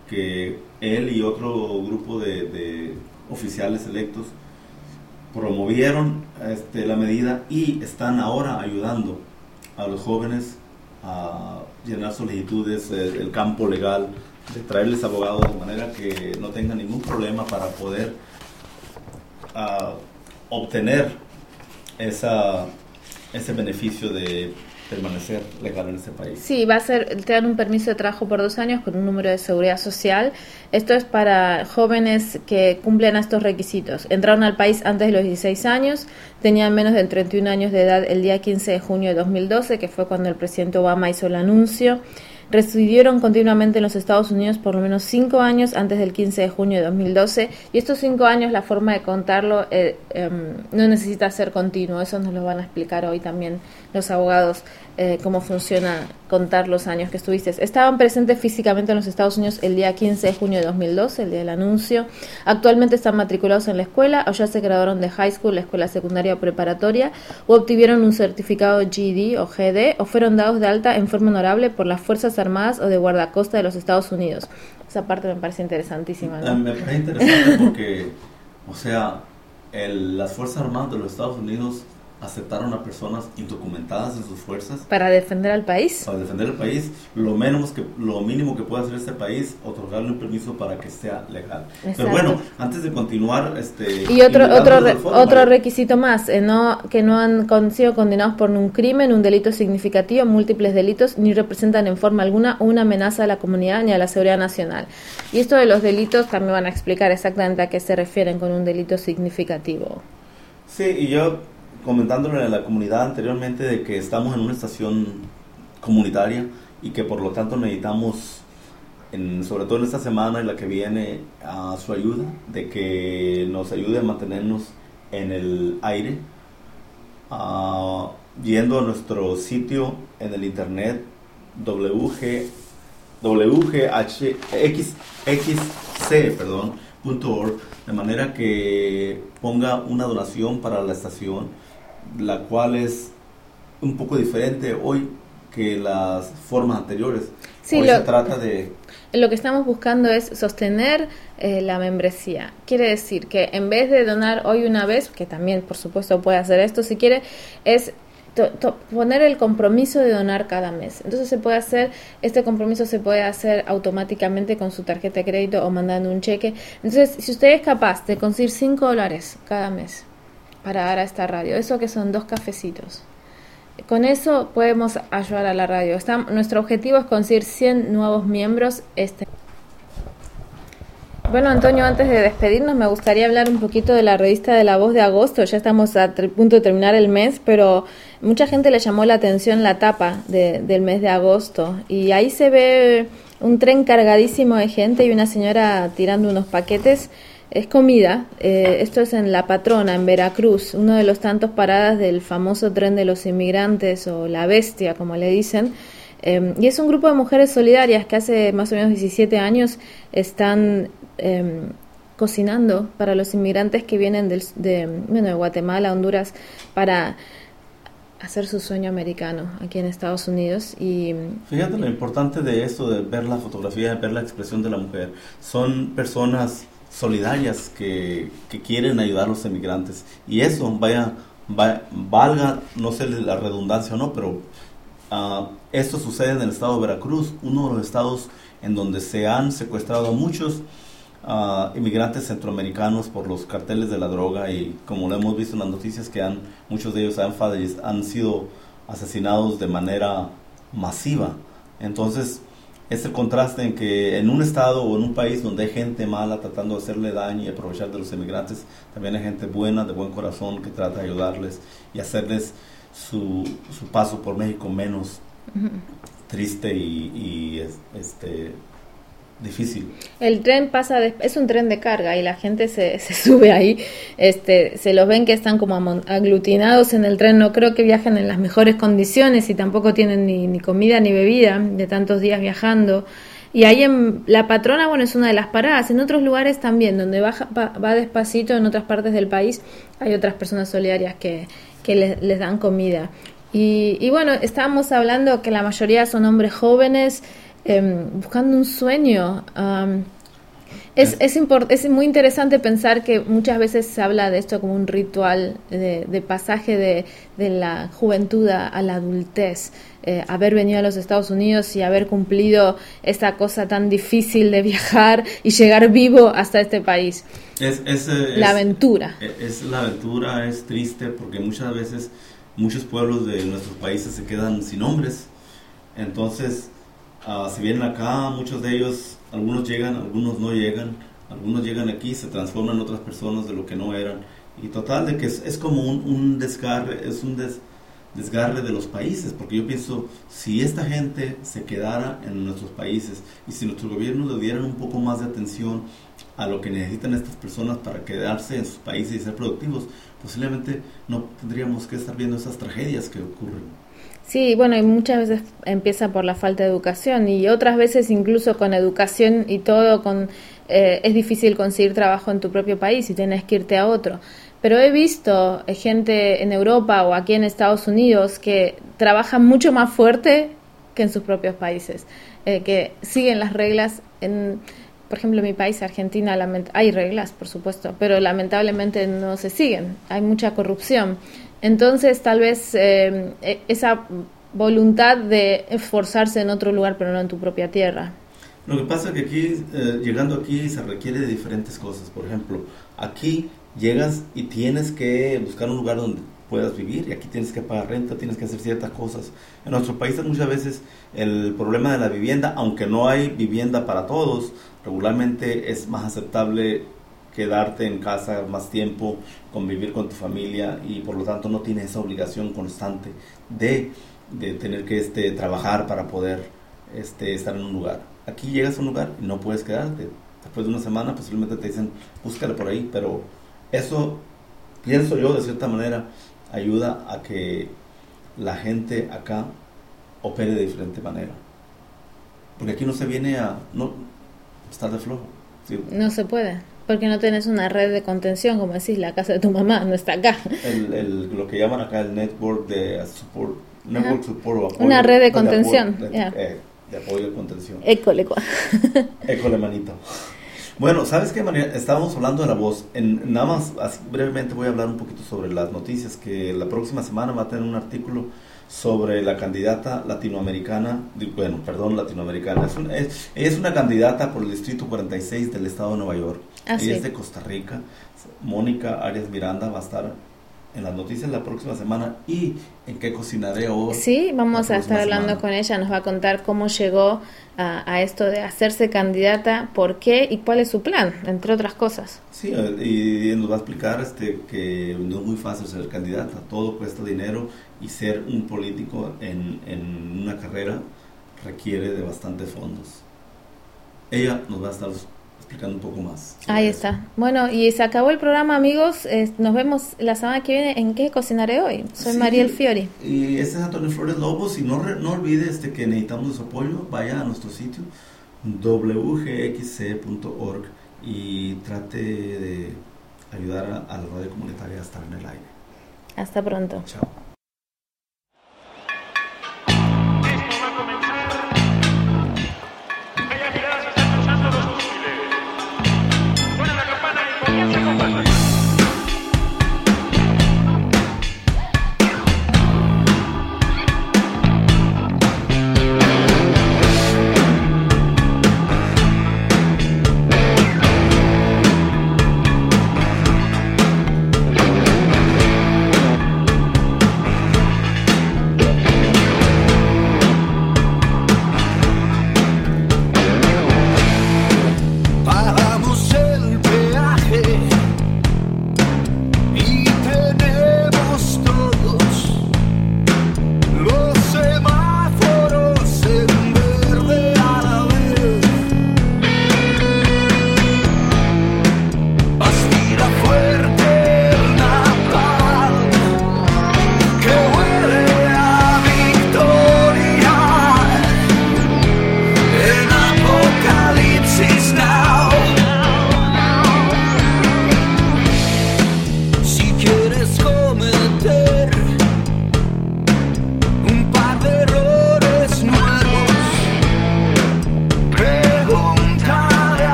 que él y otro grupo de, de oficiales electos promovieron este, la medida y están ahora ayudando a los jóvenes a llenar solicitudes, el, el campo legal, de traerles abogados de manera que no tengan ningún problema para poder uh, obtener esa, ese beneficio de permanecer legal en este país. Sí, va a ser, te dan un permiso de trabajo por dos años con un número de seguridad social. Esto es para jóvenes que cumplen estos requisitos. Entraron al país antes de los dieciséis años, tenían menos de treinta y un años de edad el día quince de junio de dos mil doce, que fue cuando el presidente Obama hizo el anuncio. Residieron continuamente en los Estados Unidos por lo menos cinco años antes del quince de junio de dos mil doce, y estos cinco años, la forma de contarlo eh, eh, no necesita ser continuo. Eso nos lo van a explicar hoy también los abogados, eh, cómo funciona contar los años que estuviste. Estaban presentes físicamente en los Estados Unidos el día quince de junio de dos mil doce, el día del anuncio. Actualmente están matriculados en la escuela, o ya se graduaron de high school, la escuela secundaria o preparatoria, o obtuvieron un certificado G E D o G E D, o fueron dados de alta en forma honorable por las Fuerzas Armadas o de guardacosta de los Estados Unidos. Esa parte me parece interesantísima, ¿no? Me parece interesante porque, o sea, el, las Fuerzas Armadas de los Estados Unidos aceptaron a personas indocumentadas en sus fuerzas para defender al país. Para defender el país, lo mínimo que lo mínimo que puede hacer este país, otorgarle un permiso para que sea legal. Exacto. Pero bueno, antes de continuar, este y otro otro re, foro, otro María. requisito más, eh, no que no han con, sido condenados por un crimen, un delito significativo, múltiples delitos, ni representan en forma alguna una amenaza a la comunidad ni a la seguridad nacional. Y esto de los delitos también van a explicar exactamente a qué se refieren con un delito significativo. Sí, y yo comentándole a la comunidad anteriormente de que estamos en una estación comunitaria y que por lo tanto necesitamos, en, sobre todo en esta semana y la que viene, a su ayuda, de que nos ayude a mantenernos en el aire, uh, yendo a nuestro sitio en el internet W G H X C, perdón, punto org, de manera que ponga una donación para la estación, la cual es un poco diferente hoy que las formas anteriores. Sí, hoy lo, se trata de... Lo que estamos buscando es sostener eh, la membresía. Quiere decir que en vez de donar hoy una vez, que también por supuesto puede hacer esto si quiere, es to, to, poner el compromiso de donar cada mes. Entonces se puede hacer, este compromiso se puede hacer automáticamente con su tarjeta de crédito o mandando un cheque. Entonces, si usted es capaz de conseguir cinco dólares cada mes para dar a esta radio, eso que son dos cafecitos, con eso podemos ayudar a la radio. Está, nuestro objetivo es conseguir cien nuevos miembros este. Bueno, Antonio, antes de despedirnos me gustaría hablar un poquito de la revista de La Voz de agosto. Ya estamos a tre- punto de terminar el mes, pero mucha gente le llamó la atención la tapa de, del mes de agosto, y ahí se ve un tren cargadísimo de gente y una señora tirando unos paquetes. Es comida. Eh, esto es en La Patrona, en Veracruz, uno de los tantos paradas del famoso tren de los inmigrantes, o La Bestia, como le dicen. Eh, y es un grupo de mujeres solidarias que hace más o menos diecisiete años están eh, cocinando para los inmigrantes que vienen del, de, bueno, de Guatemala, Honduras, para hacer su sueño americano aquí en Estados Unidos. Y fíjate lo importante de esto, de ver la fotografía, de ver la expresión de la mujer. Son personas solidarias que, que quieren ayudar a los inmigrantes, y eso vaya, vaya valga, no sé la redundancia o no, pero uh, esto sucede en el estado de Veracruz, uno de los estados en donde se han secuestrado a muchos uh, inmigrantes centroamericanos por los carteles de la droga, y como lo hemos visto en las noticias, que han, muchos de ellos han, han sido asesinados de manera masiva. Entonces es el contraste en que en un estado o en un país donde hay gente mala tratando de hacerle daño y aprovechar de los inmigrantes, también hay gente buena, de buen corazón, que trata de ayudarles y hacerles su, su paso por México menos uh-huh. triste y, y este difícil. El tren pasa, de, es un tren de carga, y la gente se, se sube ahí, este, se los ven que están como aglutinados en el tren. No creo que viajen en las mejores condiciones, y tampoco tienen ni, ni comida ni bebida de tantos días viajando. Y ahí en La Patrona, bueno, es una de las paradas. En otros lugares también, donde baja, va, va despacito, en otras partes del país, hay otras personas solidarias que, que les, les dan comida. Y, y bueno, estábamos hablando que la mayoría son hombres jóvenes, Eh, buscando un sueño. Um, es, es, import- es muy interesante pensar que muchas veces se habla de esto como un ritual de, de pasaje de, de la juventud a, a la adultez, eh, haber venido a los Estados Unidos y haber cumplido esta cosa tan difícil de viajar y llegar vivo hasta este país. Es, es, eh, la es, aventura. Es, es la aventura, es triste porque muchas veces muchos pueblos de nuestros países se quedan sin hombres. Entonces, uh, si vienen acá, muchos de ellos, algunos llegan, algunos no llegan, algunos llegan aquí, se transforman en otras personas de lo que no eran. Y total, de que es, es como un, un desgarre, es un des, desgarre de los países, porque yo pienso, si esta gente se quedara en nuestros países y si nuestros gobiernos le dieran un poco más de atención a lo que necesitan estas personas para quedarse en sus países y ser productivos, posiblemente no tendríamos que estar viendo esas tragedias que ocurren. Sí, bueno, y muchas veces empieza por la falta de educación y otras veces incluso con educación y todo, con eh, es difícil conseguir trabajo en tu propio país y tienes que irte a otro. Pero he visto gente en Europa o aquí en Estados Unidos que trabajan mucho más fuerte que en sus propios países, eh, que siguen las reglas. En, por ejemplo, en mi país, Argentina, lament- hay reglas, por supuesto, pero lamentablemente no se siguen. Hay mucha corrupción. Entonces, tal vez eh, esa voluntad de esforzarse en otro lugar, pero no en tu propia tierra. Lo que pasa es que aquí, eh, llegando aquí, se requiere de diferentes cosas. Por ejemplo, aquí llegas y tienes que buscar un lugar donde puedas vivir, y aquí tienes que pagar renta, tienes que hacer ciertas cosas. En nuestro país muchas veces el problema de la vivienda, aunque no hay vivienda para todos, regularmente es más aceptable quedarte en casa más tiempo, convivir con tu familia, y por lo tanto no tienes esa obligación constante de, de tener que este, trabajar para poder este, estar en un lugar. Aquí llegas a un lugar y no puedes quedarte. Después de una semana posiblemente te dicen, búscale por ahí, pero eso, pienso yo, de cierta manera, ayuda a que la gente acá opere de diferente manera. Porque aquí no se viene a no estar de flojo. ¿Sí? No se puede, porque no tenés una red de contención, como decís, la casa de tu mamá no está acá. El, el, lo que llaman acá el network de support, network support o apoyo, una red de de contención. apoyo, de, Yeah. eh, de apoyo y contención. École, cua. École, manito. Bueno, ¿sabes qué, María? Estábamos hablando de la voz. En, nada más, así brevemente voy a hablar un poquito sobre las noticias, que la próxima semana va a tener un artículo sobre la candidata latinoamericana, bueno, perdón, latinoamericana. Es, un, es, ella es una candidata por el Distrito cuarenta y seis del Estado de Nueva York. Ah, ella sí. es de Costa Rica. Mónica Arias Miranda va a estar en las noticias la próxima semana. ¿Y en qué cocinaré hoy? Sí, vamos la a estar hablando semana. con ella, nos va a contar cómo llegó a, a esto de hacerse candidata, por qué y cuál es su plan, entre otras cosas. Sí, y nos va a explicar este, que no es muy fácil ser candidata, todo cuesta dinero, y ser un político en, en una carrera requiere de bastantes fondos. Ella nos va a estar explicando un poco más. Ahí eso. está. Bueno, y se acabó el programa, amigos. Eh, nos vemos la semana que viene en ¿Qué cocinaré hoy? Soy Sí, Mariel Fiori. Y este es Antonio Flores Lobos, y no, re, no olvide este, que necesitamos su apoyo. Vaya a nuestro sitio w g x c punto org y trate de ayudar a, a la radio comunitaria a estar en el aire. Hasta pronto. Chao.